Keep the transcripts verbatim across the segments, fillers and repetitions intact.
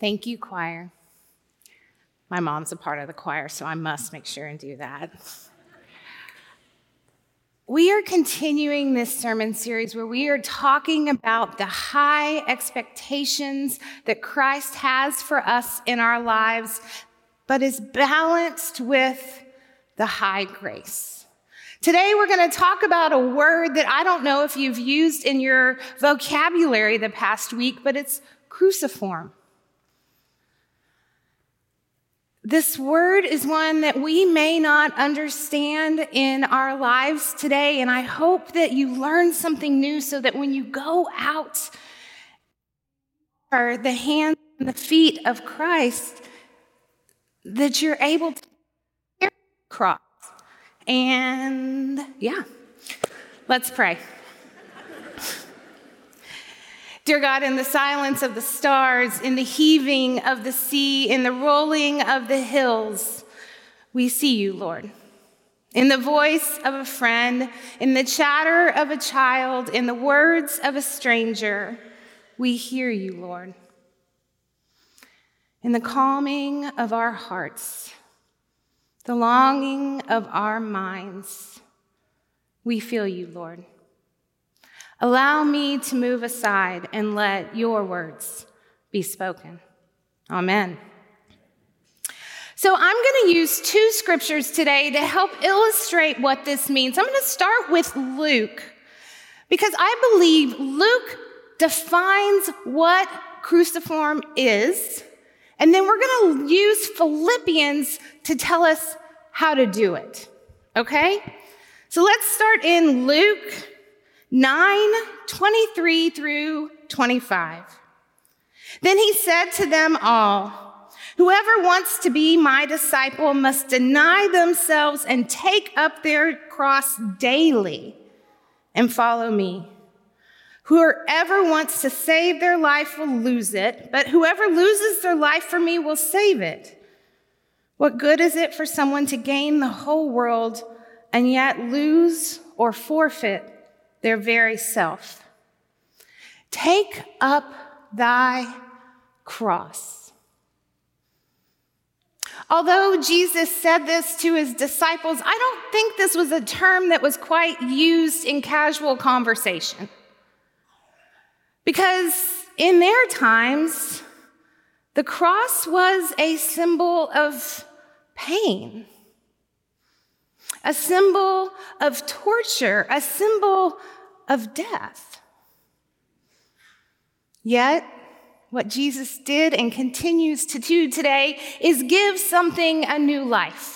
Thank you, choir. My mom's a part of the choir, so I must make sure and do that. We are continuing this sermon series where we are talking about the high expectations that Christ has for us in our lives, but is balanced with the high grace. Today, we're going to talk about a word that I don't know if you've used in your vocabulary the past week, but it's cruciform. This word is one that we may not understand in our lives today, and I hope that you learn something new so that when you go out or the hands and the feet of Christ, that you're able to carry the cross. And yeah, let's pray. Dear God, in the silence of the stars, in the heaving of the sea, in the rolling of the hills, we see you, Lord. In the voice of a friend, in the chatter of a child, in the words of a stranger, we hear you, Lord. In the calming of our hearts, the longing of our minds, we feel you, Lord. Allow me to move aside and let your words be spoken. Amen. So I'm going to use two scriptures today to help illustrate what this means. I'm going to start with Luke, because I believe Luke defines what cruciform is, and then we're going to use Philippians to tell us how to do it, okay? So let's start in Luke nine, twenty-three through twenty-five. Then he said to them all, "Whoever wants to be my disciple must deny themselves and take up their cross daily and follow me. Whoever wants to save their life will lose it, but whoever loses their life for me will save it. What good is it for someone to gain the whole world and yet lose or forfeit their very self? Take up thy cross." Although Jesus said this to his disciples, I don't think this was a term that was quite used in casual conversation. Because in their times, the cross was a symbol of pain, a symbol of torture, a symbol of death. Yet, what Jesus did and continues to do today is give something a new life.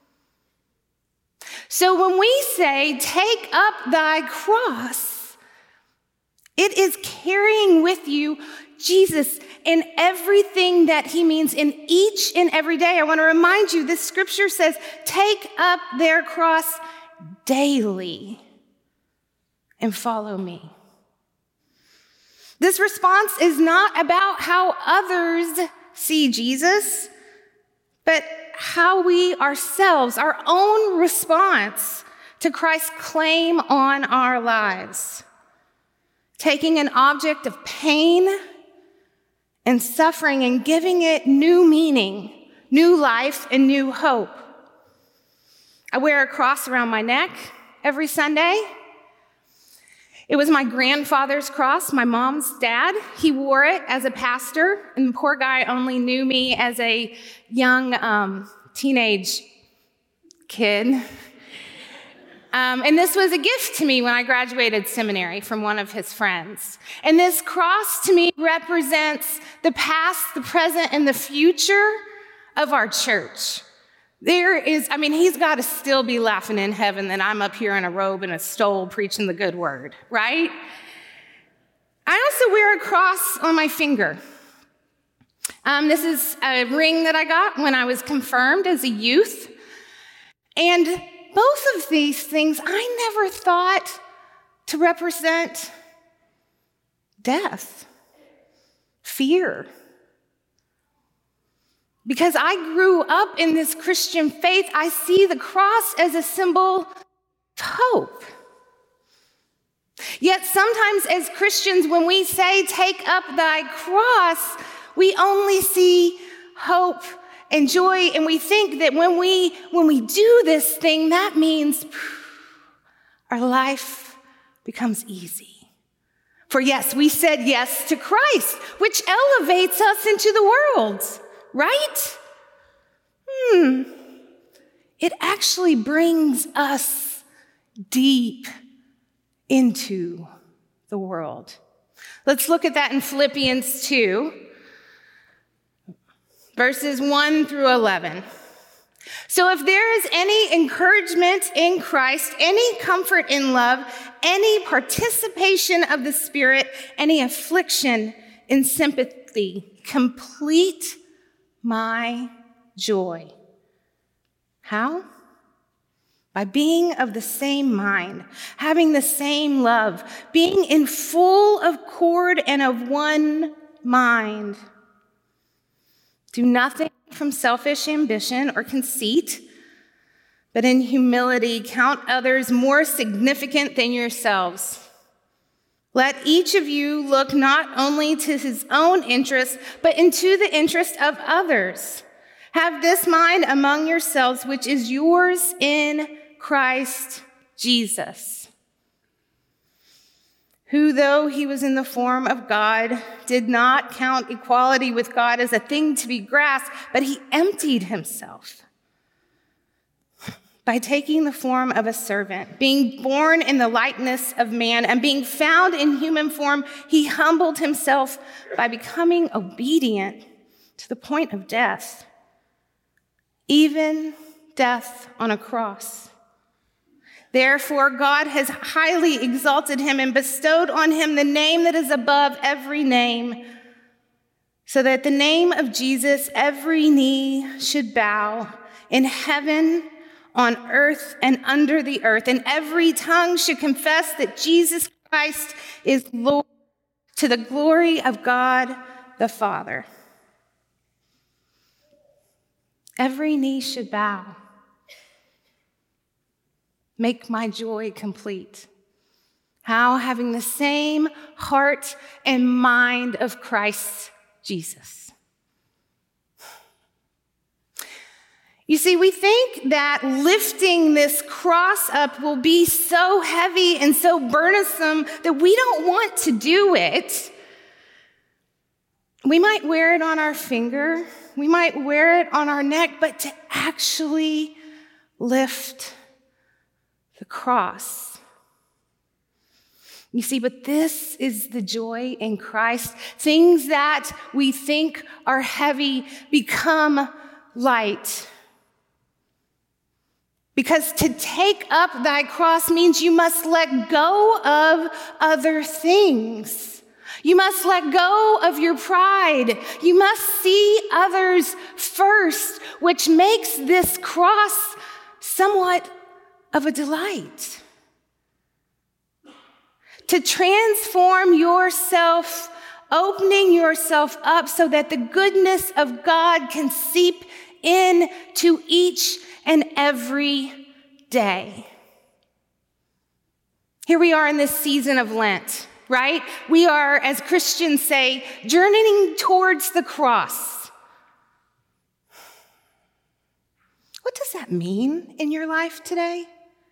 So when we say, "Take up thy cross," it is carrying with you Jesus in everything that he means in each and every day. I want to remind you, this scripture says, take up their cross daily and follow me. This response is not about how others see Jesus, but how we ourselves, our own response to Christ's claim on our lives. Taking an object of pain and suffering and giving it new meaning, new life, and new hope. I wear a cross around my neck every Sunday. It was my grandfather's cross, my mom's dad. He wore it as a pastor, and the poor guy only knew me as a young um, teenage kid. Um, and this was a gift to me when I graduated seminary from one of his friends. And this cross to me represents the past, the present, and the future of our church. There is, I mean, he's got to still be laughing in heaven that I'm up here in a robe and a stole preaching the good word, right? I also wear a cross on my finger. Um, this is a ring that I got when I was confirmed as a youth. And both of these things I never thought to represent death, fear. Because I grew up in this Christian faith, I see the cross as a symbol of hope. Yet sometimes as Christians, when we say, take up thy cross, We only see hope and joy, and we think that when we when we do this thing, that means our life becomes easy. For yes, we said yes to Christ, which elevates us into the world, right? Hmm. It actually brings us deep into the world. Let's look at that in Philippians two, verses one through eleven. So if there is any encouragement in Christ, any comfort in love, any participation of the Spirit, any affliction in sympathy, complete my joy. How? By being of the same mind, having the same love, being in full accord and of one mind. Do nothing from selfish ambition or conceit, but in humility count others more significant than yourselves. Let each of you look not only to his own interest, but into the interest of others. Have this mind among yourselves, which is yours in Christ Jesus, who, though he was in the form of God, did not count equality with God as a thing to be grasped, but he emptied himself by taking the form of a servant. Being born in the likeness of man and being found in human form, he humbled himself by becoming obedient to the point of death, even death on a cross. Therefore, God has highly exalted him and bestowed on him the name that is above every name, so that at the name of Jesus, every knee should bow in heaven, on earth, and under the earth, and every tongue should confess that Jesus Christ is Lord, to the glory of God the Father. Every knee should bow. Make my joy complete. How? Having the same heart and mind of Christ Jesus. You see, we think that lifting this cross up will be so heavy and so burdensome that we don't want to do it. We might wear it on our finger, we might wear it on our neck, but to actually lift the cross. You see, but this is the joy in Christ. Things that we think are heavy become light. Because to take up thy cross means you must let go of other things. You must let go of your pride. You must see others first, which makes this cross somewhat of a delight. To transform yourself, opening yourself up so that the goodness of God can seep in to each and every day. Here we are in this season of Lent, right? We are, as Christians say, journeying towards the cross. What does that mean in your life today?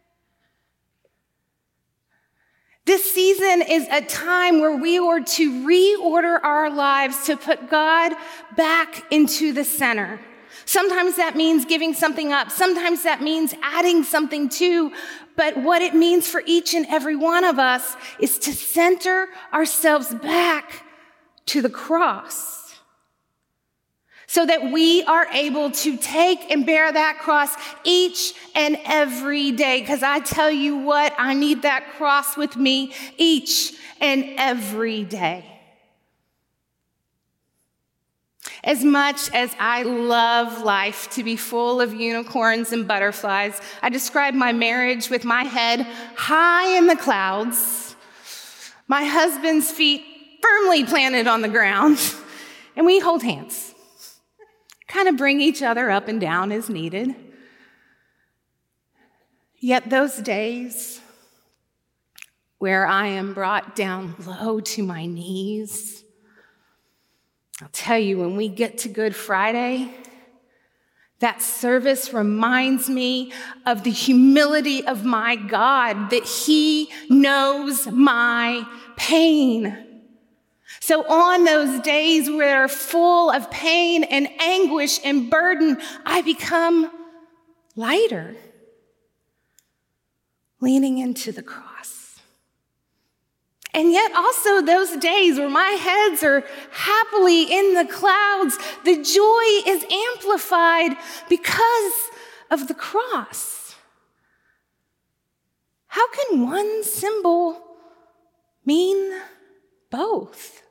This season is a time where we are to reorder our lives to put God back into the center. Sometimes that means giving something up. Sometimes that means adding something to. But what it means for each and every one of us is to center ourselves back to the cross so that we are able to take and bear that cross each and every day. Because I tell you what, I need that cross with me each and every day. As much as I love life to be full of unicorns and butterflies, I describe my marriage with my head high in the clouds, my husband's feet firmly planted on the ground, and we hold hands, kind of bring each other up and down as needed. Yet those days where I am brought down low to my knees, I'll tell you, when we get to Good Friday, that service reminds me of the humility of my God, that he knows my pain. So on those days where are full of pain and anguish and burden, I become lighter, leaning into the cross. And yet also those days where my heads are happily in the clouds, the joy is amplified because of the cross. How can one symbol mean both?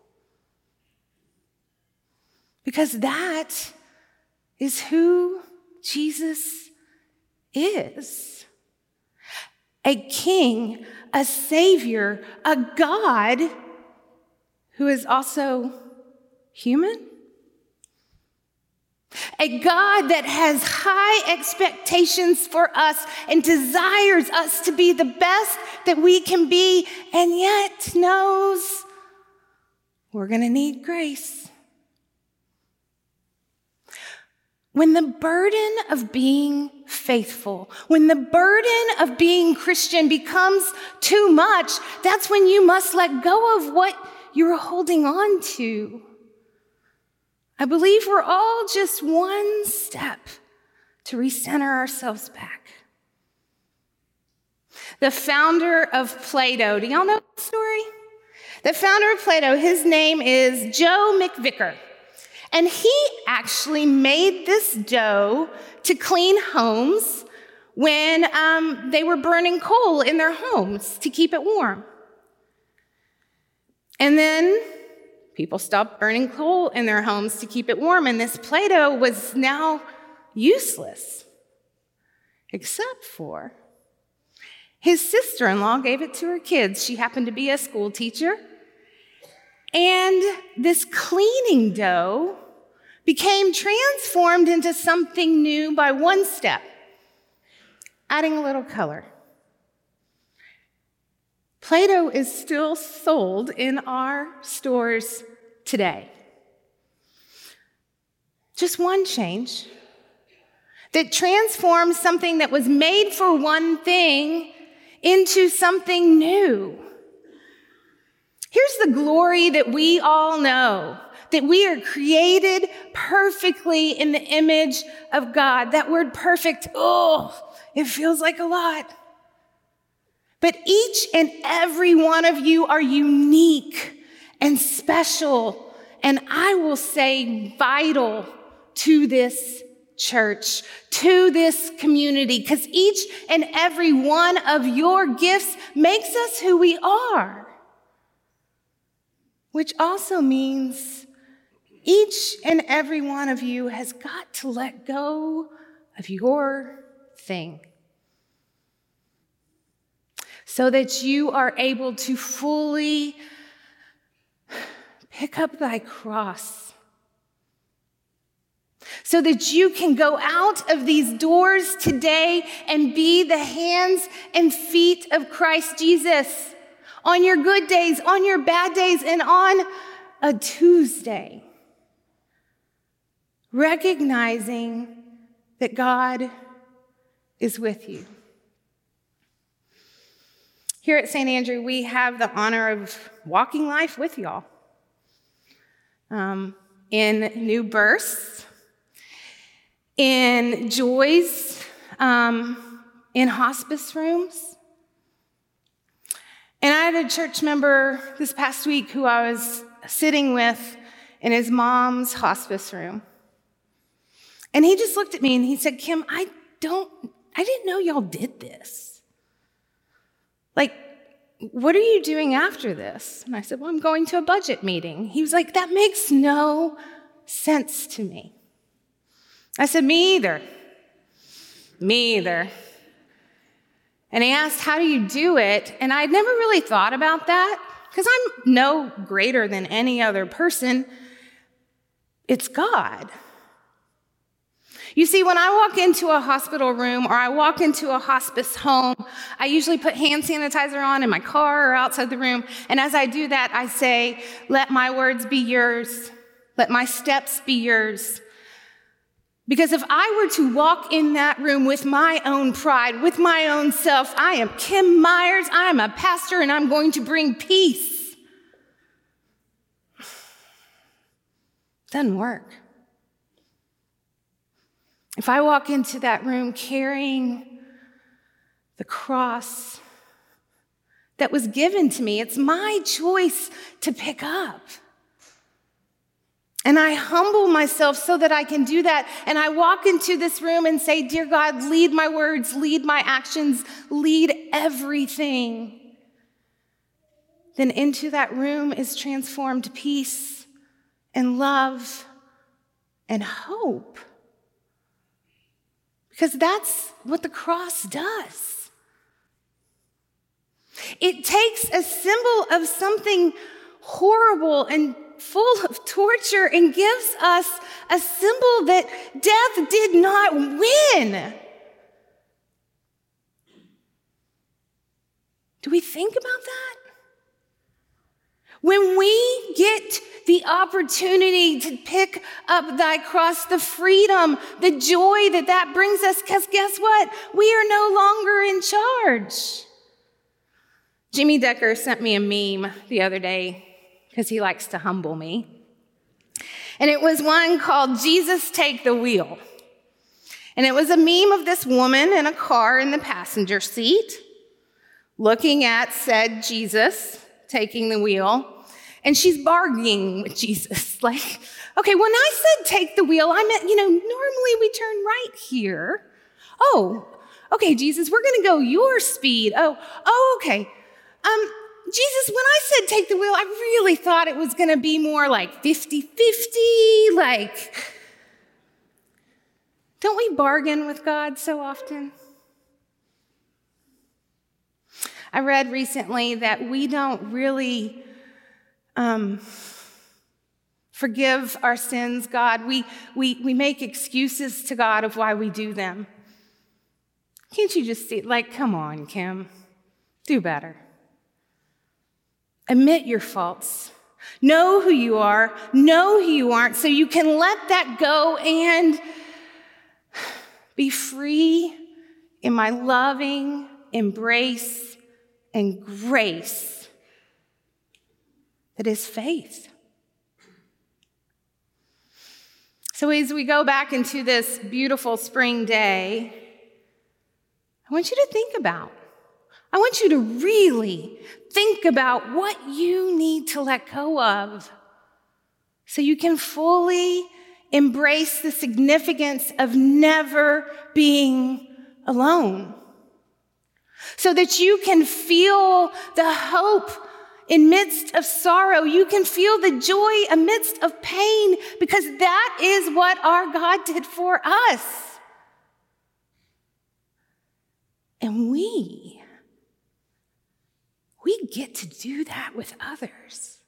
Because that is who Jesus is. A king, a savior, a God who is also human. A God that has high expectations for us and desires us to be the best that we can be, and yet knows we're going to need grace. When the burden of being faithful, when the burden of being Christian becomes too much, that's when you must let go of what you're holding on to. I believe we're all just one step to recenter ourselves back. The founder of Play-Doh, do y'all know the story? The founder of Play-Doh, his name is Joe McVicker. And he actually made this dough to clean homes when um, they were burning coal in their homes to keep it warm. And then people stopped burning coal in their homes to keep it warm, and this Play-Doh was now useless, except for his sister-in-law gave it to her kids. She happened to be a school teacher. And this cleaning dough became transformed into something new by one step, adding a little color. Play-Doh is still sold in our stores today. Just one change that transformed something that was made for one thing into something new. Here's the glory that we all know, that we are created perfectly in the image of God. That word perfect, oh, it feels like a lot. But each and every one of you are unique and special, and I will say vital to this church, to this community, because each and every one of your gifts makes us who we are. Which also means each and every one of you has got to let go of your thing so that you are able to fully pick up thy cross, so that you can go out of these doors today and be the hands and feet of Christ Jesus. On your good days, on your bad days, and on a Tuesday. Recognizing that God is with you. Here at Saint Andrew, we have the honor of walking life with y'all. Um, in new births, in joys, um, in hospice rooms. And I had a church member this past week who I was sitting with in his mom's hospice room. And he just looked at me and he said, Kim, I don't, I didn't know y'all did this. Like, what are you doing after this? And I said, well, I'm going to a budget meeting. He was like, that makes no sense to me. I said, me either. Me either. And he asked, how do you do it? And I'd never really thought about that because I'm no greater than any other person. It's God. You see, when I walk into a hospital room or I walk into a hospice home, I usually put hand sanitizer on in my car or outside the room. And as I do that, I say, let my words be yours. Let my steps be yours. Because if I were to walk in that room with my own pride, with my own self, I am Kim Myers, I am a pastor, and I'm going to bring peace. Doesn't work. If I walk into that room carrying the cross that was given to me, it's my choice to pick up. And I humble myself so that I can do that. And I walk into this room and say, dear God, lead my words, lead my actions, lead everything. Then into that room is transformed peace and love and hope. Because that's what the cross does. It takes a symbol of something horrible and full of torture and gives us a symbol that death did not win. Do we think about that? When we get the opportunity to pick up thy cross, the freedom, the joy that that brings us, because guess what? We are no longer in charge. Jimmy Decker sent me a meme the other day because he likes to humble me. And it was one called Jesus Take the Wheel. And it was a meme of this woman in a car in the passenger seat looking at said Jesus taking the wheel. And she's bargaining with Jesus. Like, okay, when I said take the wheel, I meant, you know, normally we turn right here. Oh, okay, Jesus, we're going to go your speed. Oh, oh, okay. Um, Jesus, when I said take the wheel, I really thought it was going to be more like fifty-fifty, like, don't we bargain with God so often? I read recently that we don't really um, forgive our sins, God. We, we, we make excuses to God of why we do them. Can't you just see, like, come on, Kim, do better. Admit your faults. Know who you are. Know who you aren't, so you can let that go and be free in my loving embrace and grace that is faith. So as we go back into this beautiful spring day, I want you to think about I want you to really think about what you need to let go of so you can fully embrace the significance of never being alone. So that you can feel the hope in midst of sorrow. You can feel the joy amidst of pain, because that is what our God did for us. And we We get to do that with others.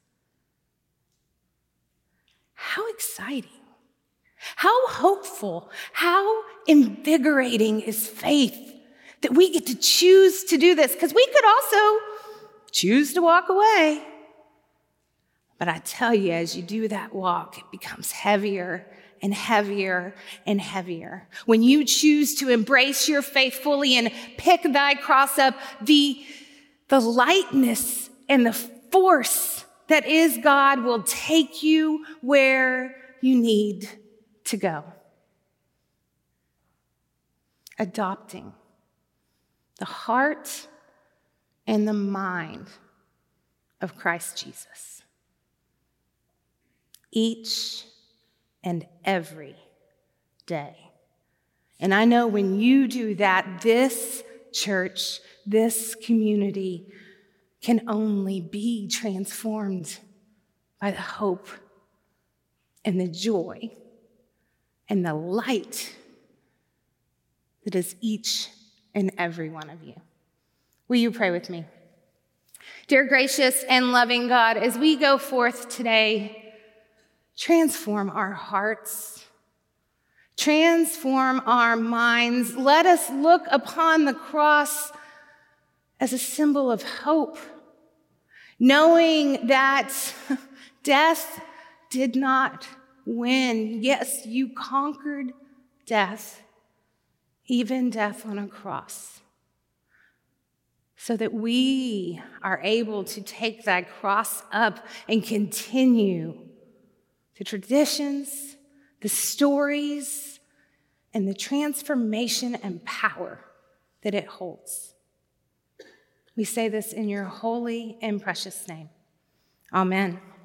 How exciting, how hopeful, how invigorating is faith that we get to choose to do this, because we could also choose to walk away. But I tell you, as you do that walk, it becomes heavier and heavier and heavier. When you choose to embrace your faith fully and pick thy cross up, the The lightness and the force that is God will take you where you need to go. Adopting the heart and the mind of Christ Jesus. Each and every day. And I know when you do that, this church, this community can only be transformed by the hope and the joy and the light that is each and every one of you. Will you pray with me? Dear gracious and loving God, as we go forth today, transform our hearts, transform our minds. Let us look upon the cross as a symbol of hope, knowing that death did not when, yes, you conquered death, even death on a cross, so that we are able to take that cross up and continue the traditions, the stories, and the transformation and power that it holds. We say this in your holy and precious name. Amen.